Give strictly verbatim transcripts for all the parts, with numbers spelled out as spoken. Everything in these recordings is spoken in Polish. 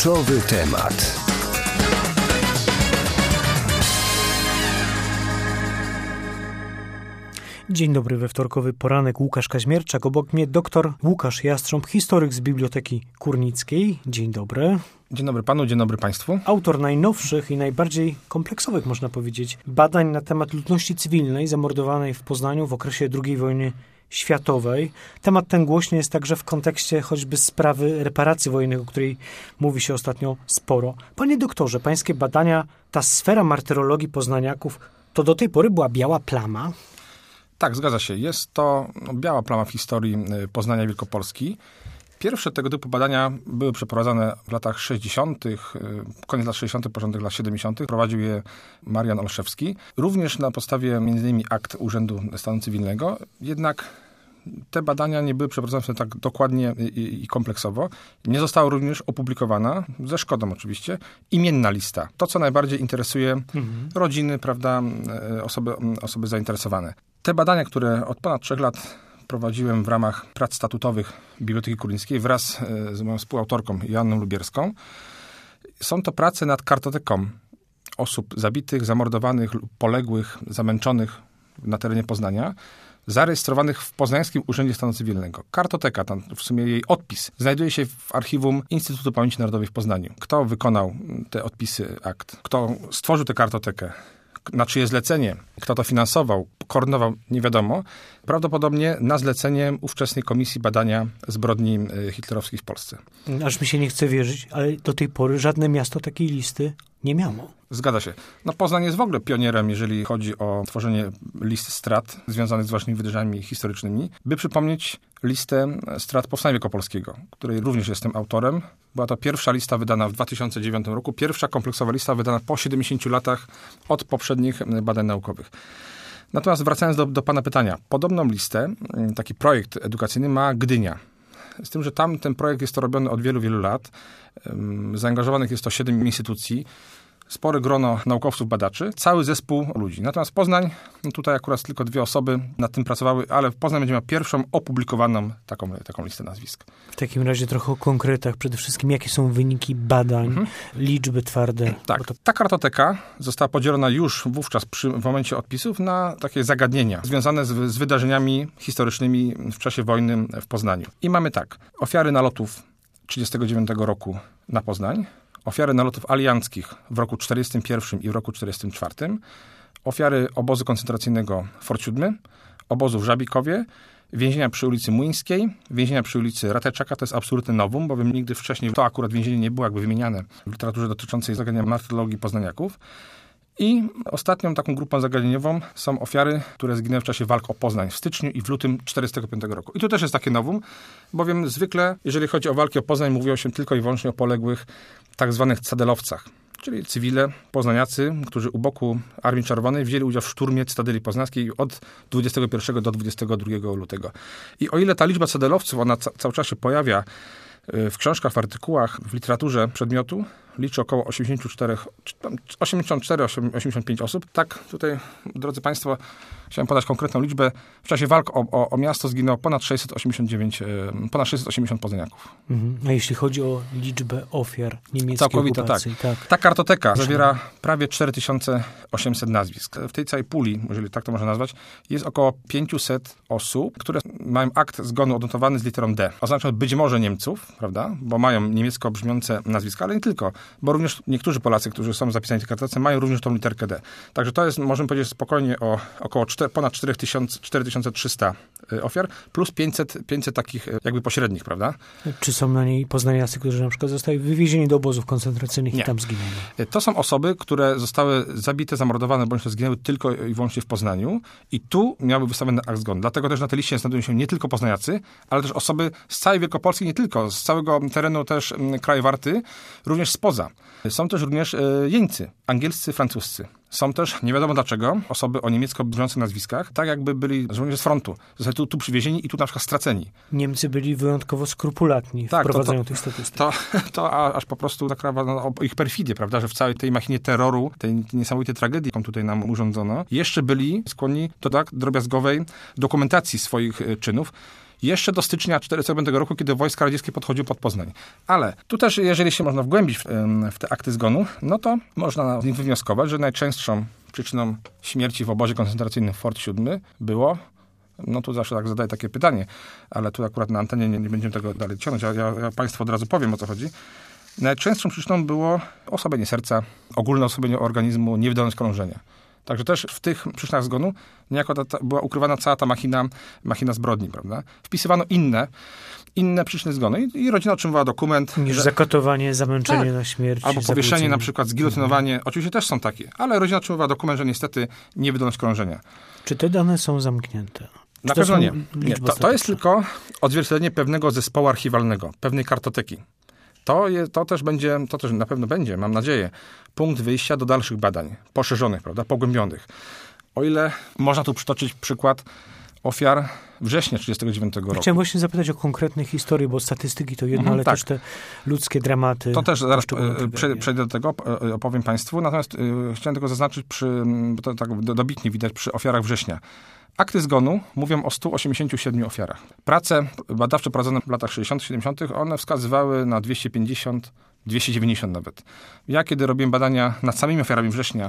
Kluczowy temat. Dzień dobry, we wtorkowy poranek, Łukasz Kaźmierczak. Obok mnie doktor Łukasz Jastrząb, historyk z Biblioteki Kurnickiej. Dzień dobry. Dzień dobry panu, dzień dobry państwu. Autor najnowszych i najbardziej kompleksowych, można powiedzieć, badań na temat ludności cywilnej zamordowanej w Poznaniu w okresie drugiej wojny światowej. Temat ten głośny jest także w kontekście choćby sprawy reparacji wojennych, o której mówi się ostatnio sporo. Panie doktorze, pańskie badania, ta sfera martyrologii poznaniaków, to do tej pory była biała plama? Tak, zgadza się. Jest to no, biała plama w historii Poznania Wielkopolski. Pierwsze tego typu badania były przeprowadzane w latach sześćdziesiątych, koniec lat sześćdziesiątych, początek lat siedemdziesiątych. Prowadził je Marian Olszewski. Również na podstawie między innymi akt Urzędu Stanu Cywilnego. Jednak te badania nie były przeprowadzone tak dokładnie i, i kompleksowo. Nie została również opublikowana, ze szkodą oczywiście, imienna lista. To, co najbardziej interesuje mhm. rodziny, prawda, osoby, osoby zainteresowane. Te badania, które od ponad trzech lat prowadziłem w ramach prac statutowych Biblioteki Kurnickiej wraz z moją współautorką Joanną Lubierską, są to prace nad kartoteką osób zabitych, zamordowanych, poległych, zamęczonych na terenie Poznania, zarejestrowanych w Poznańskim Urzędzie Stanu Cywilnego. Kartoteka, tam w sumie jej odpis, znajduje się w archiwum Instytutu Pamięci Narodowej w Poznaniu. Kto wykonał te odpisy akt? Kto stworzył tę kartotekę? Na czyje zlecenie? Kto to finansował? Koordynował? Nie wiadomo. Prawdopodobnie na zlecenie ówczesnej Komisji Badania Zbrodni Hitlerowskich w Polsce. Aż mi się nie chce wierzyć, ale do tej pory żadne miasto takiej listy nie miało. Zgadza się. No Poznań jest w ogóle pionierem, jeżeli chodzi o tworzenie listy strat związanych z ważnymi wydarzeniami historycznymi. By przypomnieć listę strat Powstania Wielkopolskiego, której również jestem autorem. Była to pierwsza lista wydana w dwa tysiące dziewiątym roku. Pierwsza kompleksowa lista wydana po siedemdziesięciu latach od poprzednich badań naukowych. Natomiast wracając do, do pana pytania. Podobną listę, taki projekt edukacyjny ma Gdynia. Z tym, że tam ten projekt jest to robiony od wielu, wielu lat. Zaangażowanych jest to siedem instytucji, spore grono naukowców, badaczy, cały zespół ludzi. Natomiast Poznań, no tutaj akurat tylko dwie osoby nad tym pracowały, ale Poznań będzie miał pierwszą opublikowaną taką, taką listę nazwisk. W takim razie trochę o konkretach. Przede wszystkim, jakie są wyniki badań, mhm. liczby twarde. Tak, to... ta kartoteka została podzielona już wówczas przy, w momencie odpisów na takie zagadnienia związane z, z wydarzeniami historycznymi w czasie wojny w Poznaniu. I mamy tak, ofiary nalotów trzydziestego dziewiątego roku na Poznań, ofiary nalotów alianckich w roku czterdziestym pierwszym i w roku czterdziestym czwartym, ofiary obozu koncentracyjnego Fort siódmy, obozu w Żabikowie, więzienia przy ulicy Młyńskiej, więzienia przy ulicy Rateczaka, to jest absolutne novum, bowiem nigdy wcześniej to akurat więzienie nie było jakby wymieniane w literaturze dotyczącej zagadnienia martyrologii poznaniaków. I ostatnią taką grupą zagadnieniową są ofiary, które zginęły w czasie walk o Poznań w styczniu i w lutym czterdziestego piątego roku. I tu też jest takie novum, bowiem zwykle, jeżeli chodzi o walki o Poznań, mówiło się tylko i wyłącznie o poległych tak zwanych cadelowcach, czyli cywile, poznaniacy, którzy u boku Armii Czerwonej wzięli udział w szturmie Cytadeli Poznańskiej od dwudziestego pierwszego do dwudziestego drugiego lutego. I o ile ta liczba cadelowców, ona ca- cały czas się pojawia w książkach, w artykułach, w literaturze przedmiotu, liczy około osiemdziesiąt cztery, osiemdziesiąt cztery osiemdziesiąt pięć osób. Tak, tutaj, drodzy państwo, chciałem podać konkretną liczbę. W czasie walk o, o, o miasto zginęło ponad sześćset osiemdziesiąt dziewięć, ponad sześćset osiemdziesiąt poznaniaków. Mhm. A jeśli chodzi o liczbę ofiar niemieckiej Całkowita, okupacji? tak. tak. Ta kartoteka zawiera prawie cztery tysiące osiemset nazwisk. W tej całej puli, jeżeli tak to można nazwać, jest około pięćset osób, które mają akt zgonu odnotowany z literą D. Oznacza być może Niemców, prawda, bo mają niemiecko brzmiące nazwiska, ale nie tylko, bo również niektórzy Polacy, którzy są zapisani w tej kartotece, mają również tą literkę D. Także to jest, możemy powiedzieć, spokojnie o około cztery, ponad cztery tysiące trzysta ofiar, plus pięćset, pięćset takich jakby pośrednich, prawda? Czy są na niej poznaniacy, którzy na przykład zostali wywiezieni do obozów koncentracyjnych Nie. i tam zginęli? To są osoby, które zostały zabite, zamordowane, bądź też zginęły tylko i wyłącznie w Poznaniu i tu miały wystawiony akt zgonu. Dlatego też na tej liście znajdują się nie tylko poznaniacy, ale też osoby z całej Wielkopolski, nie tylko, z całego terenu też kraju Warty, również spoza. Są też również jeńcy, angielscy, francuscy. Są też, nie wiadomo dlaczego, osoby o niemiecko brzmiących nazwiskach, tak jakby byli żołnierze z frontu. Zostali tu, tu przywiezieni i tu na przykład straceni. Niemcy byli wyjątkowo skrupulatni w tak, prowadzeniu to, to, tych statystyk. To, to aż po prostu nakrawa no, o ich perfidię, prawda, że w całej tej machinie terroru, tej niesamowitej tragedii, jaką tutaj nam urządzono, jeszcze byli skłonni do tak drobiazgowej dokumentacji swoich czynów. jeszcze do stycznia tysiąc dziewięćset czterdziestego piątego roku, kiedy wojska radzieckie podchodziły pod Poznań. Ale tu też, jeżeli się można wgłębić w, w te akty zgonu, no to można z nich wywnioskować, że najczęstszą przyczyną śmierci w obozie koncentracyjnym Fort siódmy było, no tu zawsze tak zadaję takie pytanie, ale tu akurat na antenie nie, nie będziemy tego dalej ciągnąć, ja, ja, ja Państwu od razu powiem, o co chodzi. Najczęstszą przyczyną było osłabienie serca, ogólne osłabienie organizmu, niewydolność krążenia. Także też w tych przyczynach zgonu niejako ta, ta, była ukrywana cała ta machina, machina zbrodni, prawda? Wpisywano inne, inne przyczyny zgonu i, i rodzina otrzymywała dokument. Niż że... zakatowanie, zamęczenie tak. na śmierć. Albo powieszenie na przykład, zgilotynowanie. Mhm. Oczywiście też są takie, ale rodzina otrzymywała dokument, że niestety niewydolność krążenia. Czy te dane są zamknięte? Czy na pewno nie. nie. To, to jest tylko odzwierciedlenie pewnego zespołu archiwalnego, pewnej kartoteki. To, je, to też będzie, to też na pewno będzie, mam nadzieję, punkt wyjścia do dalszych badań, poszerzonych, prawda, pogłębionych. O ile można tu przytoczyć przykład ofiar września tysiąc dziewięćset trzydziestego dziewiątego roku. Chciałem właśnie zapytać o konkretne historie, bo statystyki to jedno, mhm, ale tak. też te ludzkie dramaty. To też zaraz przejdę, przejdę do tego, opowiem Państwu. Natomiast y, chciałem tylko zaznaczyć, przy, bo to tak dobitnie widać przy ofiarach września. Akty zgonu mówią o stu osiemdziesięciu siedmiu ofiarach. Prace badawcze prowadzone w latach sześćdziesiątych, siedemdziesiątych, one wskazywały na dwieście pięćdziesiąt, dwieście dziewięćdziesiąt nawet. Ja, kiedy robiłem badania nad samymi ofiarami września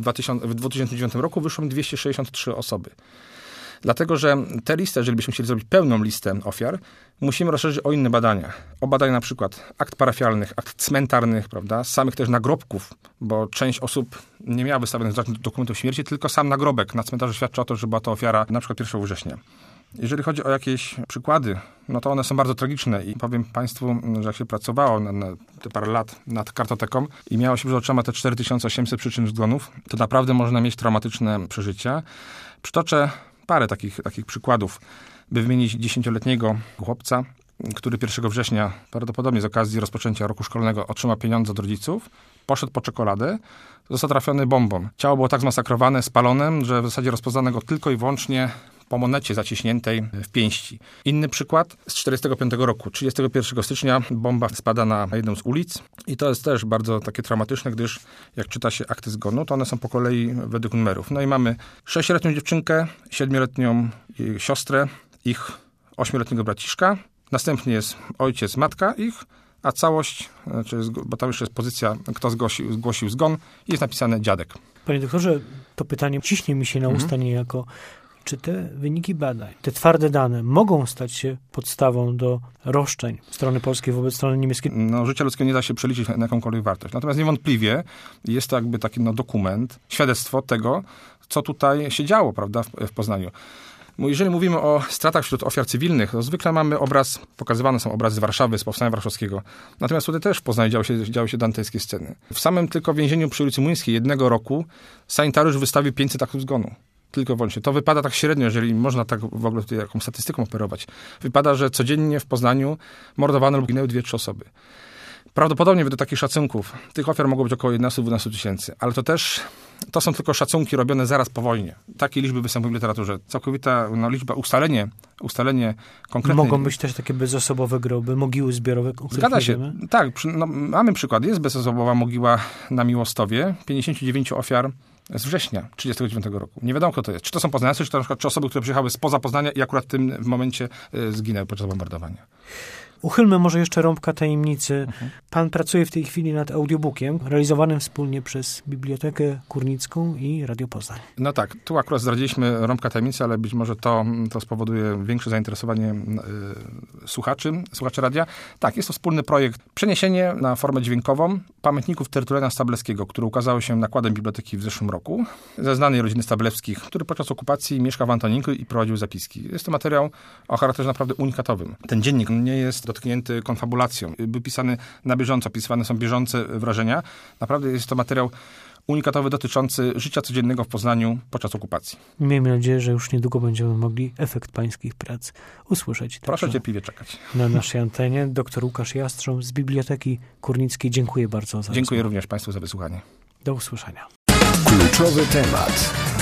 w dwa tysiące dziewiątym roku, wyszło mi dwieście sześćdziesiąt trzy osoby. Dlatego, że tę listę, jeżeli byśmy chcieli zrobić pełną listę ofiar, musimy rozszerzyć o inne badania. O badania na przykład akt parafialnych, akt cmentarnych, prawda, samych też nagrobków, bo część osób nie miała wystawionych dokumentów śmierci, tylko sam nagrobek na cmentarzu świadczy o to, że była to ofiara na przykład pierwszego września. Jeżeli chodzi o jakieś przykłady, no to one są bardzo tragiczne i powiem Państwu, że jak się pracowało na, na te parę lat nad kartoteką i miało się przed oczami te cztery tysiące osiemset przyczyn zgonów, to naprawdę można mieć traumatyczne przeżycia. Przytoczę parę takich, takich przykładów, by wymienić dziesięcioletniego chłopca, który pierwszego września, prawdopodobnie z okazji rozpoczęcia roku szkolnego, otrzymał pieniądze od rodziców, poszedł po czekoladę, został trafiony bombą. Ciało było tak zmasakrowane, spalone, że w zasadzie rozpoznano go tylko i wyłącznie po monecie zaciśniętej w pięści. Inny przykład z tysiąc dziewięćset czterdziestego piątego roku. trzydziestego pierwszego stycznia bomba spada na jedną z ulic i to jest też bardzo takie traumatyczne, gdyż jak czyta się akty zgonu, to one są po kolei według numerów. No i mamy sześcioletnią dziewczynkę, siedmioletnią siostrę, ich ośmioletniego braciszka, następnie jest ojciec, matka ich, a całość, znaczy, bo tam jeszcze jest pozycja, kto zgłosił, zgłosił zgon, jest napisane dziadek. Panie doktorze, to pytanie ciśnie mi się na usta mhm. niejako. Czy te wyniki badań, te twarde dane mogą stać się podstawą do roszczeń strony polskiej wobec strony niemieckiej? No, życie ludzkie nie da się przeliczyć na jakąkolwiek wartość. Natomiast niewątpliwie jest to jakby taki no, dokument, świadectwo tego, co tutaj się działo, prawda, w, w Poznaniu. Jeżeli mówimy o stratach wśród ofiar cywilnych, to zwykle mamy obraz, pokazywane są obrazy z Warszawy, z Powstania Warszawskiego. Natomiast tutaj też w Poznaniu działy się, działy się dantejskie sceny. W samym tylko więzieniu przy ulicy Młyńskiej jednego roku sanitariusz wystawił pięćset aktów zgonu. Tylko wyłącznie. To wypada tak średnio, jeżeli można tak w ogóle tutaj jakąś statystyką operować. Wypada, że codziennie w Poznaniu mordowane lub ginęły dwie, trzy osoby. Prawdopodobnie według takich szacunków tych ofiar mogło być około jedenaście do dwunastu tysięcy. Ale to też, to są tylko szacunki robione zaraz po wojnie. Takie liczby występują w literaturze. Całkowita no, liczba, ustalenie, ustalenie konkretnej... Mogą być też takie bezosobowe groby, mogiły zbiorowe. Zgadza się. Wiemy. Tak, przy, no, mamy przykład. Jest bezosobowa mogiła na Miłostowie. pięćdziesięciu dziewięciu ofiar z września tysiąc dziewięćset trzydziestego dziewiątego roku. Nie wiadomo, kto to jest. Czy to są poznaniacy, czy to na przykład czy osoby, które przyjechały spoza Poznania i akurat w tym momencie y, zginęły podczas bombardowania. Uchylmy może jeszcze rąbka tajemnicy. Mhm. Pan pracuje w tej chwili nad audiobookiem realizowanym wspólnie przez Bibliotekę Kurnicką i Radio Poznań. No tak, tu akurat zdradziliśmy rąbka tajemnicy, ale być może to, to spowoduje większe zainteresowanie y, słuchaczy, słuchaczy radia. Tak, jest to wspólny projekt. Przeniesienie na formę dźwiękową pamiętników Tertuliana Stablewskiego, które ukazały się nakładem biblioteki w zeszłym roku, ze znanej rodziny Stablewskich, który podczas okupacji mieszkał w Antoninku i prowadził zapiski. Jest to materiał o charakterze naprawdę unikatowym. Ten dziennik nie jest dotknięty konfabulacją. Był pisany na bieżąco, opisywane są bieżące wrażenia. Naprawdę jest to materiał unikatowy dotyczący życia codziennego w Poznaniu podczas okupacji. Miejmy nadzieję, że już niedługo będziemy mogli efekt pańskich prac usłyszeć. Proszę cierpliwie czekać. Na naszej antenie dr Łukasz Jastrząb z Biblioteki Kurnickiej. Dziękuję bardzo za Dziękuję rozmowę. Również Państwu za wysłuchanie. Do usłyszenia. Kluczowy temat.